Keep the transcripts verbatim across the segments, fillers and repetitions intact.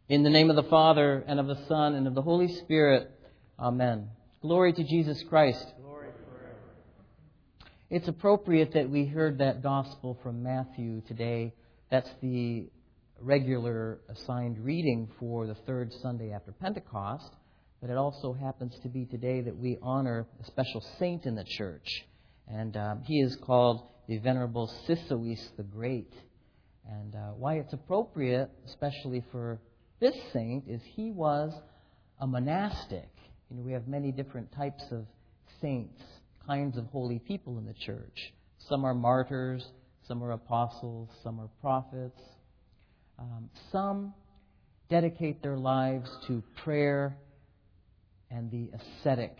In the name of the Father, and of the Son, and of the Holy Spirit. Amen. Glory to Jesus Christ. Glory forever. It's appropriate that we heard that gospel from Matthew today. That's the regular assigned reading for the third Sunday after Pentecost. But it also happens to be today that we honor a special saint in the church. And um, he is called the Venerable Cisoes the Great. And uh, why it's appropriate, especially for this saint, is he was a monastic. You know, we have many different types of saints, kinds of holy people in the church. Some are martyrs, some are apostles, some are prophets. Um, some dedicate their lives to prayer and the ascetic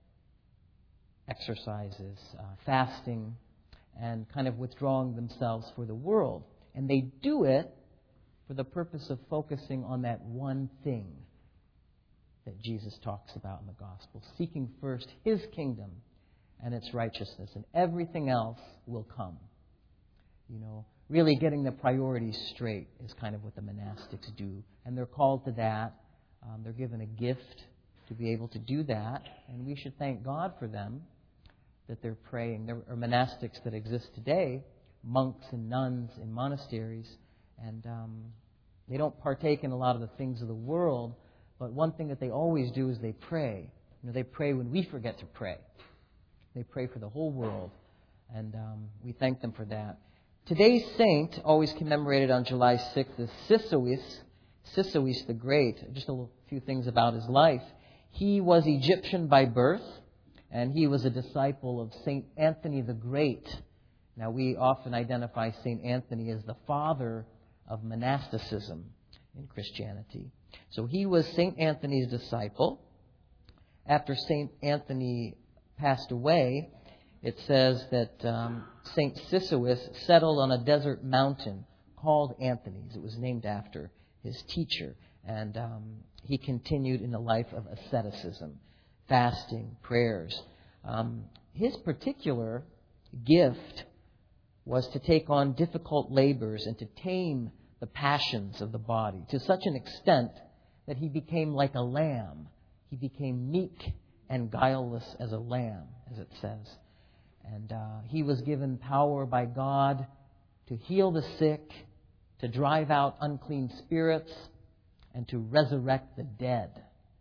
exercises, uh, fasting, and kind of withdrawing themselves for the world. And they do it for the purpose of focusing on that one thing that Jesus talks about in the gospel, seeking first His kingdom and its righteousness, and everything else will come. You know, really getting the priorities straight is kind of what the monastics do, and they're called to that. Um, they're given a gift to be able to do that, and we should thank God for them that they're praying. There are monastics that exist today, monks and nuns in monasteries, and um, they don't partake in a lot of the things of the world, but one thing that they always do is they pray. You know, they pray when we forget to pray. They pray for the whole world, and um, we thank them for that. Today's saint, always commemorated on July sixth, is Cisoes, Cisoes the Great. Just a little, few things about his life. He was Egyptian by birth, and he was a disciple of Saint Anthony the Great. Now, we often identify Saint Anthony as the father of monasticism in Christianity. So he was Saint Anthony's disciple. After Saint Anthony passed away, it says that um, Saint Cisoes settled on a desert mountain called Anthony's. It was named after his teacher. And um, he continued in a life of asceticism, fasting, prayers. Um, his particular gift was to take on difficult labors and to tame the passions of the body to such an extent that he became like a lamb. He became meek and guileless as a lamb, as it says. And uh, he was given power by God to heal the sick, to drive out unclean spirits, and to resurrect the dead.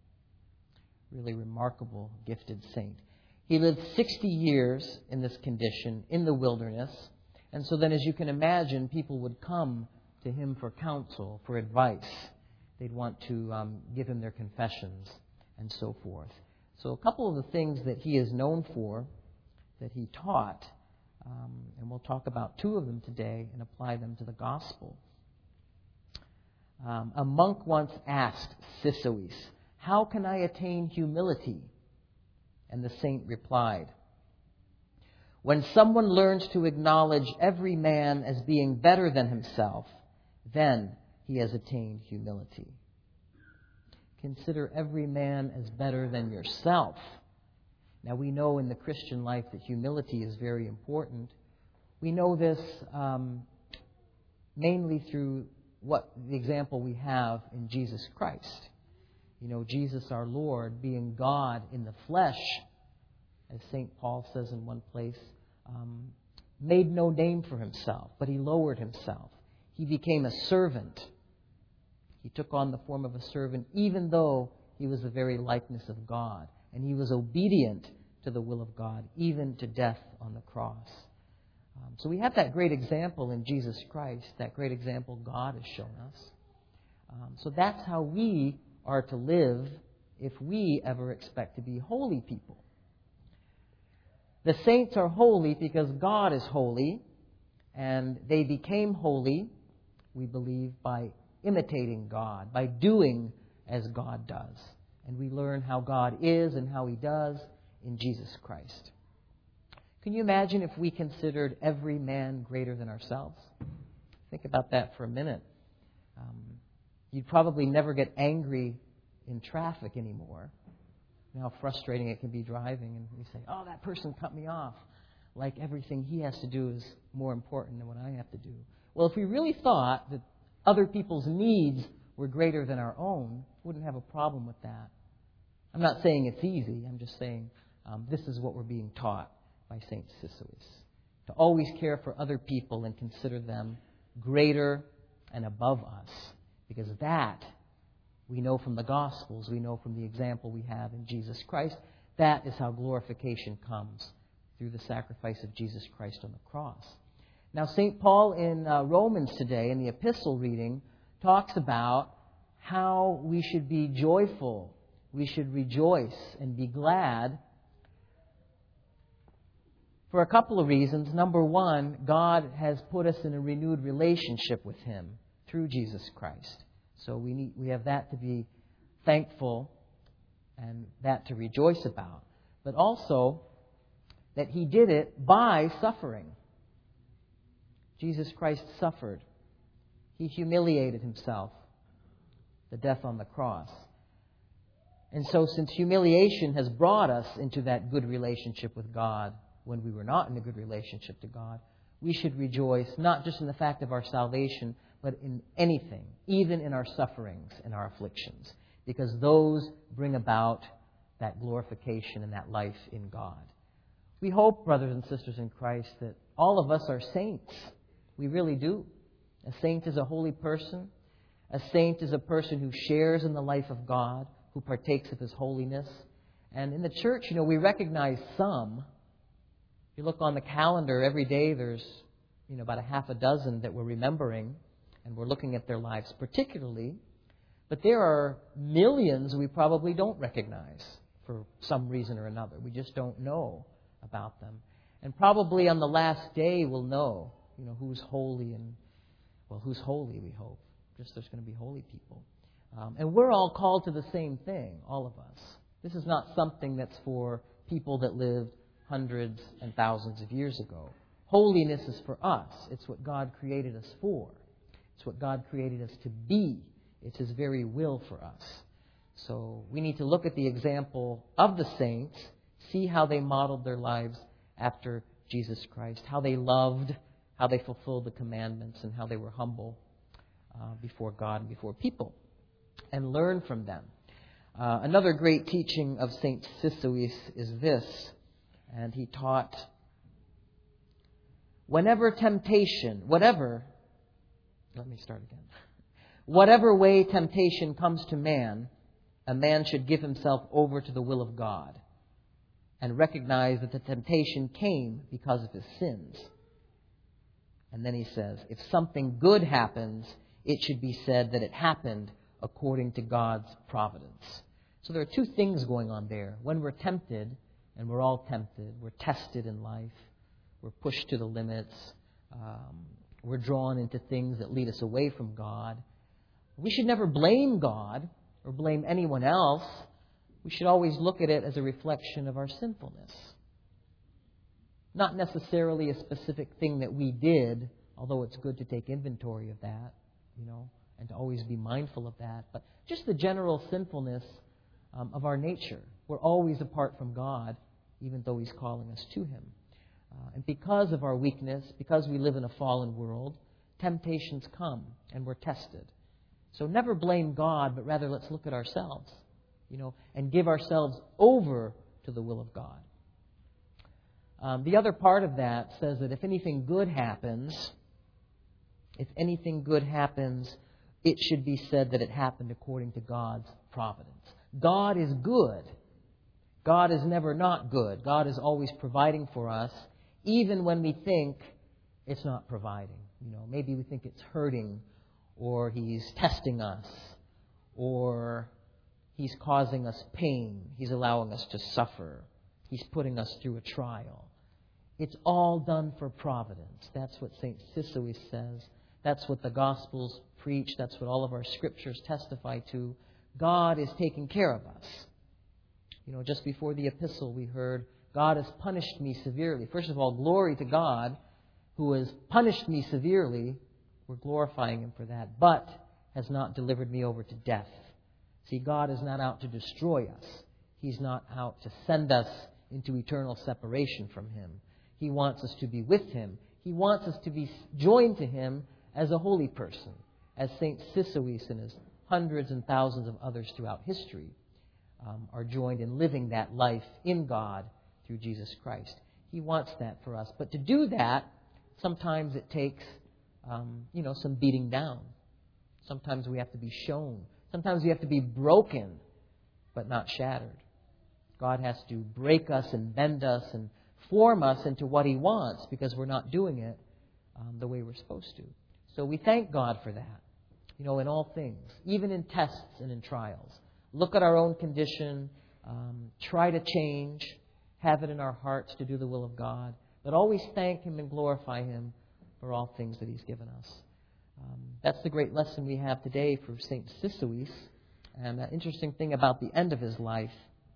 Really remarkable, gifted saint. He lived sixty years in this condition in the wilderness. And so then, as you can imagine, people would come to him for counsel, for advice. They'd want to um, give him their confessions and so forth. So a couple of the things that he is known for, that he taught, um, and we'll talk about two of them today and apply them to the gospel. Um, a monk once asked Cisoes, "How can I attain humility?" And the saint replied, "When someone learns to acknowledge every man as being better than himself, then he has attained humility." Consider every man as better than yourself. Now, we know in the Christian life that humility is very important. We know this um, mainly through what the example we have in Jesus Christ. You know, Jesus our Lord, being God in the flesh, as Saint Paul says in one place, um, made no name for himself, but he lowered himself. He became a servant. He took on the form of a servant, even though he was the very likeness of God. And he was obedient to the will of God, even to death on the cross. Um, so we have that great example in Jesus Christ, that great example God has shown us. Um, so that's how we are to live if we ever expect to be holy people. The saints are holy because God is holy, and they became holy, we believe, by imitating God, by doing as God does. And we learn how God is and how He does in Jesus Christ. Can you imagine if we considered every man greater than ourselves? Think about that for a minute. Um, you'd probably never get angry in traffic anymore. You know how frustrating it can be driving, and we say, "Oh, that person cut me off." Like everything he has to do is more important than what I have to do. Well, if we really thought that other people's needs were greater than our own, wouldn't have a problem with that. I'm not saying it's easy. I'm just saying um, this is what we're being taught by Saint Sisoes. To always care for other people and consider them greater and above us. Because that, we know from the Gospels, we know from the example we have in Jesus Christ, that is how glorification comes, through the sacrifice of Jesus Christ on the cross. Now, Saint Paul in uh, Romans today, in the epistle reading, talks about how we should be joyful, we should rejoice and be glad for a couple of reasons. Number one, God has put us in a renewed relationship with Him through Jesus Christ. So we need, we have that to be thankful and that to rejoice about. But also that He did it by suffering. Jesus Christ suffered. He humiliated Himself, the death on the cross. And so since humiliation has brought us into that good relationship with God when we were not in a good relationship to God, we should rejoice not just in the fact of our salvation, but in anything, even in our sufferings and our afflictions, because those bring about that glorification and that life in God. We hope, brothers and sisters in Christ, that all of us are saints. We really do. A saint is a holy person. A saint is a person who shares in the life of God, who partakes of His holiness. And in the church, you know, we recognize some. If you look on the calendar, every day there's, you know, about a half a dozen that we're remembering, and we're looking at their lives particularly. But there are millions we probably don't recognize for some reason or another. We just don't know about them. And probably on the last day we'll know, you know, who's holy and, well, who's holy, we hope. Just there's going to be holy people. Um, and we're all called to the same thing, all of us. This is not something that's for people that lived hundreds and thousands of years ago. Holiness is for us. It's what God created us for. It's what God created us to be. It's His very will for us. So we need to look at the example of the saints, see how they modeled their lives after Jesus Christ, how they loved, how they fulfilled the commandments, and how they were humble uh, before God and before people, and learn from them. Uh, another great teaching of Saint Sisoes is this, and he taught, whenever temptation, whatever, let me start again. Whatever way temptation comes to man, a man should give himself over to the will of God and recognize that the temptation came because of his sins. And then he says, if something good happens, it should be said that it happened according to God's providence. So there are two things going on there. When we're tempted, and we're all tempted, we're tested in life, we're pushed to the limits, um, we're drawn into things that lead us away from God. We should never blame God or blame anyone else. We should always look at it as a reflection of our sinfulness. Not necessarily a specific thing that we did, although it's good to take inventory of that, you know, and to always be mindful of that. But just the general sinfulness um, of our nature. We're always apart from God, even though He's calling us to Him. Uh, and because of our weakness, because we live in a fallen world, temptations come and we're tested. So never blame God, but rather let's look at ourselves, you know, and give ourselves over to the will of God. Um, the other part of that says that if anything good happens, if anything good happens, it should be said that it happened according to God's providence. God is good. God is never not good. God is always providing for us, even when we think it's not providing. You know, maybe we think it's hurting, or He's testing us, or He's causing us pain. He's allowing us to suffer. He's putting us through a trial. It's all done for providence. That's what Saint Sisoes says. That's what the Gospels preach. That's what all of our Scriptures testify to. God is taking care of us. You know, just before the epistle we heard, God has punished me severely. First of all, glory to God who has punished me severely. We're glorifying Him for that, but has not delivered me over to death. See, God is not out to destroy us. He's not out to send us into eternal separation from Him. He wants us to be with Him. He wants us to be joined to Him as a holy person, as Saint Sisoes in his hundreds and thousands of others throughout history um, are joined in living that life in God through Jesus Christ. He wants that for us. But to do that, sometimes it takes, um, you know, some beating down. Sometimes we have to be shown. Sometimes we have to be broken, but not shattered. God has to break us and bend us and form us into what He wants because we're not doing it um, the way we're supposed to. So we thank God for that, you know, in all things, even in tests and in trials. Look at our own condition, um, try to change, have it in our hearts to do the will of God, but always thank Him and glorify Him for all things that He's given us. Um, that's the great lesson we have today for Saint Sisouis. And an interesting thing about the end of his life,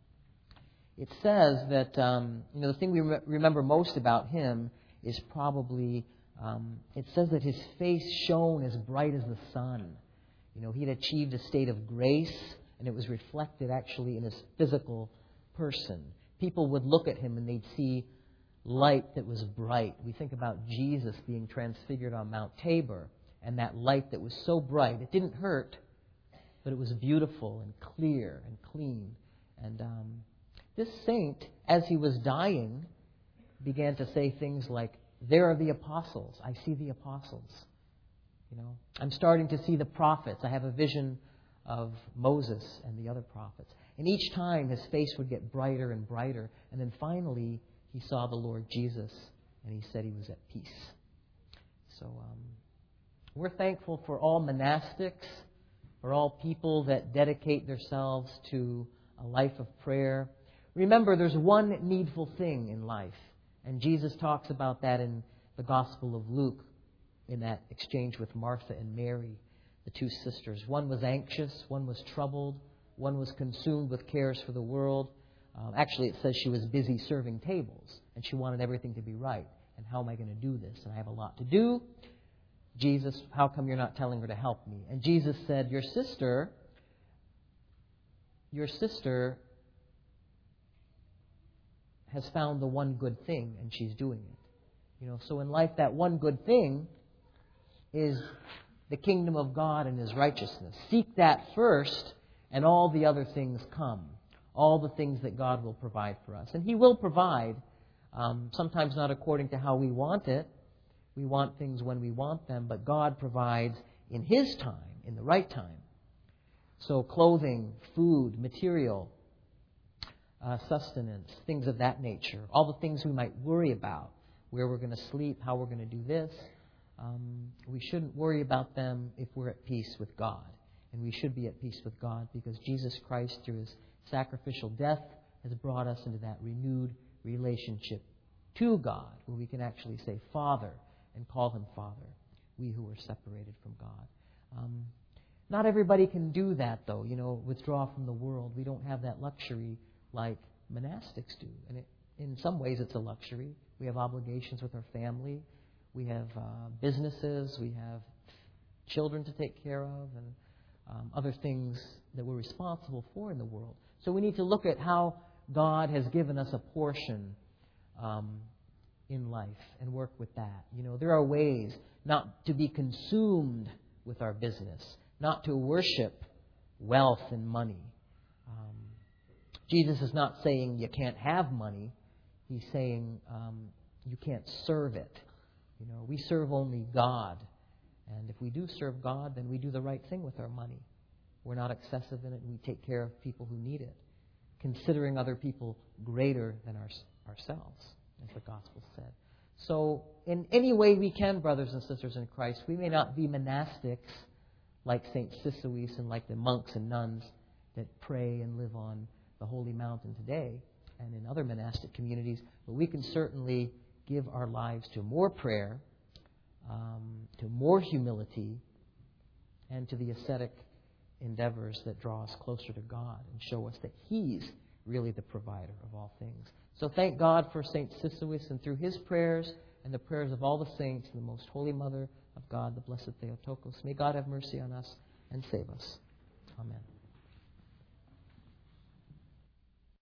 it says that, um, you know, the thing we re- remember most about him is probably, um, it says that his face shone as bright as the sun. You know, he had achieved a state of grace, and it was reflected actually in his physical person. People would look at him and they'd see light that was bright. We think about Jesus being transfigured on Mount Tabor, and that light that was so bright, it didn't hurt, but it was beautiful and clear and clean. And um, this saint, as he was dying, began to say things like, "There are the apostles. I see the apostles. You know, I'm starting to see the prophets. I have a vision of Moses and the other prophets." And each time his face would get brighter and brighter. And then finally he saw the Lord Jesus, and he said he was at peace. So um, we're thankful for all monastics, for all people that dedicate themselves to a life of prayer. Remember, there's one needful thing in life. And Jesus talks about that in the Gospel of Luke, in that exchange with Martha and Mary, the two sisters. One was anxious, one was troubled, one was consumed with cares for the world. Uh, actually, it says she was busy serving tables, and she wanted everything to be right. And how am I going to do this? And I have a lot to do. Jesus, how come you're not telling her to help me? And Jesus said, your sister, your sister has found the one good thing, and she's doing it. You know, so in life, that one good thing is the kingdom of God and His righteousness. Seek that first, and all the other things come. All the things that God will provide for us. And He will provide, um, sometimes not according to how we want it. We want things when we want them, but God provides in His time, in the right time. So clothing, food, material, uh, sustenance, things of that nature. All the things we might worry about, where we're going to sleep, how we're going to do this. Um, we shouldn't worry about them if we're at peace with God. And we should be at peace with God because Jesus Christ, through His sacrificial death, has brought us into that renewed relationship to God, where we can actually say Father and call Him Father, we who were separated from God. Um, not everybody can do that, though, you know, withdraw from the world. We don't have that luxury like monastics do. And it, in some ways it's a luxury. We have obligations with our family. We have uh, businesses. We have children to take care of and um, other things that we're responsible for in the world. So we need to look at how God has given us a portion um, in life and work with that. You know, there are ways not to be consumed with our business, not to worship wealth and money. Um, Jesus is not saying you can't have money. He's saying um, you can't serve it. You know, we serve only God. And if we do serve God, then we do the right thing with our money. We're not excessive in it, and we take care of people who need it, considering other people greater than our, ourselves, as the Gospel said. So in any way we can, brothers and sisters in Christ, we may not be monastics like Saint Sisouis and like the monks and nuns that pray and live on the Holy Mountain today and in other monastic communities, but we can certainly give our lives to more prayer, um, to more humility, and to the ascetic endeavors that draw us closer to God and show us that He's really the provider of all things. So thank God for Saint Sisouis, and through his prayers and the prayers of all the saints, the Most Holy Mother of God, the Blessed Theotokos, may God have mercy on us and save us. Amen.